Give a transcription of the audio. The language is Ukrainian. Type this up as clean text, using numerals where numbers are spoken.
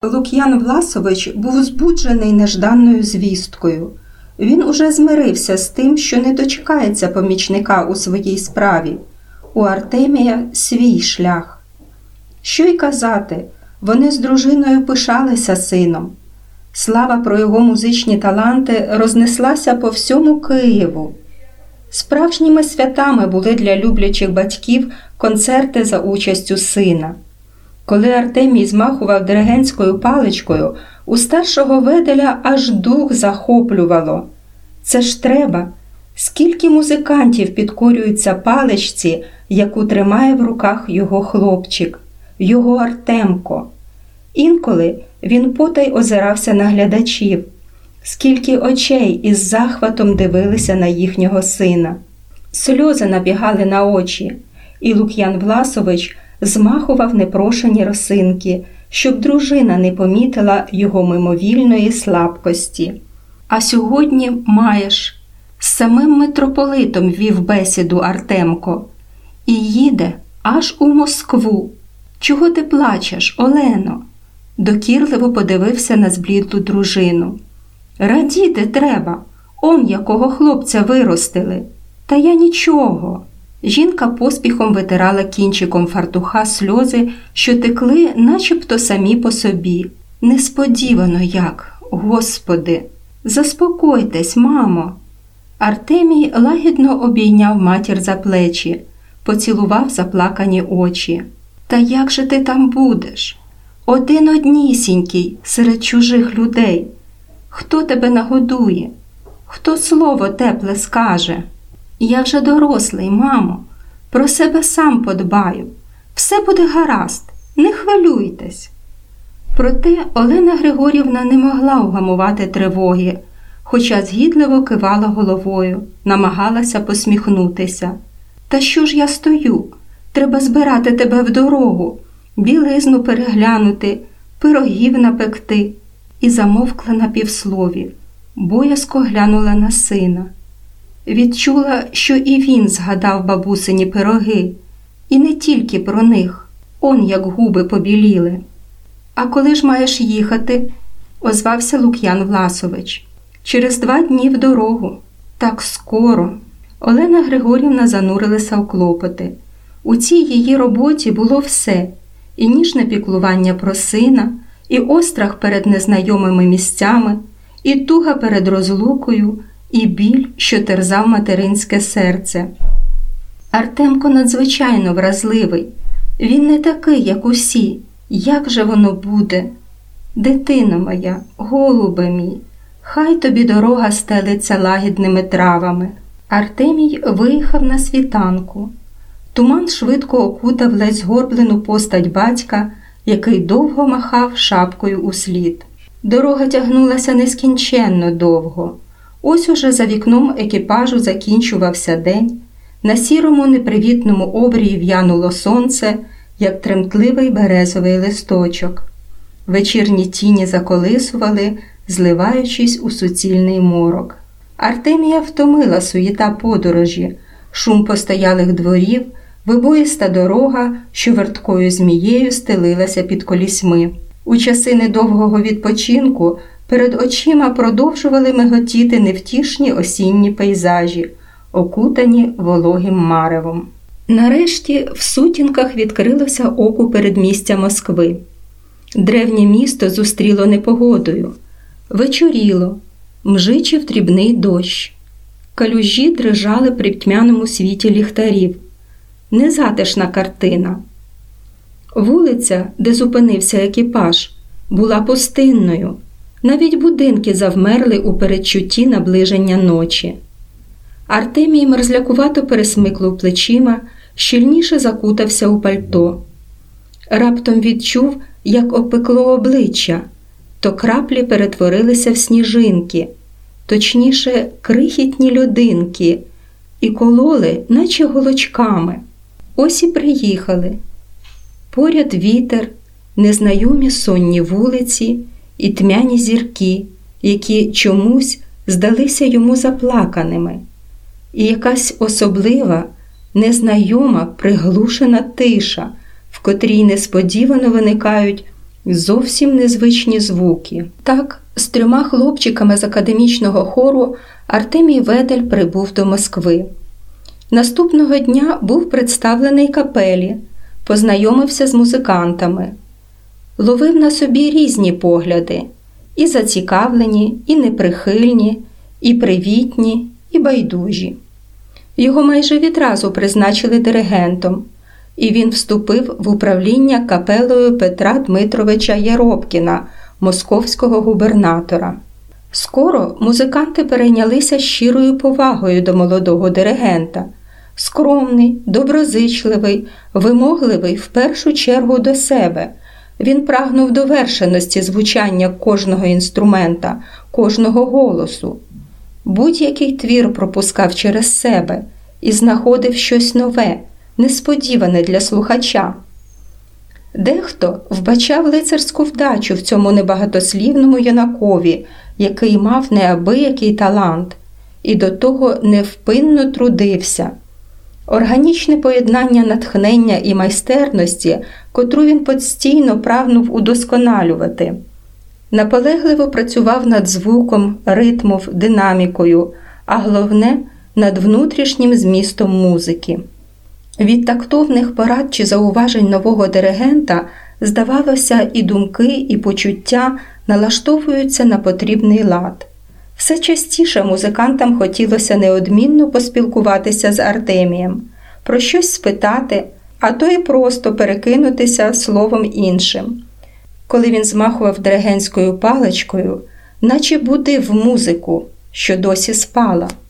Лук'ян Власович був збуджений нежданною звісткою. Він уже змирився з тим, що не дочекається помічника у своїй справі. У Артемія свій шлях. Що й казати, вони з дружиною пишалися сином. Слава про його музичні таланти рознеслася по всьому Києву. Справжніми святами були для люблячих батьків концерти за участю сина. Коли Артемій змахував диригентською паличкою, у старшого Веделя аж дух захоплювало. Це ж треба! Скільки музикантів підкорюються паличці, яку тримає в руках його хлопчик, його Артемко. Інколи він потай озирався на глядачів, скільки очей із захватом дивилися на їхнього сина. Сльози набігали на очі, і Лук'ян Власович змахував непрошені росинки, щоб дружина не помітила його мимовільної слабкості. А сьогодні маєш. З самим митрополитом вів бесіду Артемко. І їде аж у Москву. Чого ти плачеш, Олено? Докірливо подивився на зблідлу дружину. Радіти треба. Он якого хлопця виростили. Та я нічого. Жінка поспіхом витирала кінчиком фартуха сльози, що текли начебто самі по собі. Несподівано як, Господи! Заспокойтесь, мамо! Артемій лагідно обійняв матір за плечі, поцілував заплакані очі. Та як же ти там будеш? Один однісінький серед чужих людей. Хто тебе нагодує? Хто слово тепле скаже? Я вже дорослий, мамо. Про себе сам подбаю. Все буде гаразд, не хвилюйтесь. Проте Олена Григорівна не могла вгамувати тривоги, хоча згідливо кивала головою, намагалася посміхнутися. Та що ж я стою? Треба збирати тебе в дорогу, білизну переглянути, пирогів напекти. І замовкла на півслові, боязко глянула на сина. Відчула, що і він згадав бабусині пироги, і не тільки про них, он як губи побіліли. «А коли ж маєш їхати?» – озвався Лук'ян Власович. «Через 2 дні в дорогу. Так скоро». Олена Григорівна занурилася у клопоти. У цій її роботі було все – і ніжне піклування про сина, і острах перед незнайомими місцями, і туга перед розлукою, і біль, що терзав материнське серце. Артемко надзвичайно вразливий. Він не такий, як усі. Як же воно буде? Дитино моя, голубе мій, хай тобі дорога стелиться лагідними травами. Артемій виїхав на світанку. Туман швидко окутав ледь згорблену постать батька, який довго махав шапкою услід. Дорога тягнулася нескінченно довго. Ось уже за вікном екіпажу закінчувався день. На сірому непривітному обрії в'януло сонце, як тремтливий березовий листочок. Вечірні тіні заколисували, зливаючись у суцільний морок. Артемія втомила суєта подорожі, шум постоялих дворів, вибоїста дорога, що верткою змією стелилася під колісьми. У часи недовгого відпочинку перед очима продовжували миготіти невтішні осінні пейзажі, окутані вологим маревом. Нарешті в сутінках відкрилося оку передмістя Москви. Древнє місто зустріло непогодою. Вечоріло, мжичив дрібний дощ. Калюжі дрижали при тьмяному світі ліхтарів. Незатишна картина. Вулиця, де зупинився екіпаж, була пустинною. Навіть будинки завмерли у передчутті наближення ночі. Артемій мерзлякувато пересмикнув плечима, щільніше закутався у пальто. Раптом відчув, як опекло обличчя, то краплі перетворилися в сніжинки, точніше крихітні людинки, і кололи, наче голочками. Ось і приїхали. Поряд вітер, незнайомі сонні вулиці і тьмяні зірки, які чомусь здалися йому заплаканими. І якась особлива, незнайома, приглушена тиша, в котрій несподівано виникають зовсім незвичні звуки. Так, з 3 хлопчиками з академічного хору Артемій Ведель прибув до Москви. Наступного дня був представлений капелі, познайомився з музикантами. Ловив на собі різні погляди – і зацікавлені, і неприхильні, і привітні, і байдужі. Його майже відразу призначили диригентом, і він вступив в управління капелою Петра Дмитровича Яробкіна, московського губернатора. Скоро музиканти перейнялися щирою повагою до молодого диригента. Скромний, доброзичливий, вимогливий в першу чергу до себе. Він прагнув довершеності звучання кожного інструмента, кожного голосу. Будь-який твір пропускав через себе і знаходив щось нове, несподіване для слухача. Дехто вбачав лицарську вдачу в цьому небагатослівному юнакові, який мав неабиякий талант, і до того невпинно трудився. Органічне поєднання натхнення і майстерності, котру він постійно прагнув удосконалювати. Наполегливо працював над звуком, ритмом, динамікою, а головне – над внутрішнім змістом музики. Від тактовних порад чи зауважень нового диригента, здавалося, і думки, і почуття налаштовуються на потрібний лад. Все частіше музикантам хотілося неодмінно поспілкуватися з Артемієм, про щось спитати, а то й просто перекинутися словом іншим. Коли він змахував диригентською паличкою, наче будив музику, що досі спала.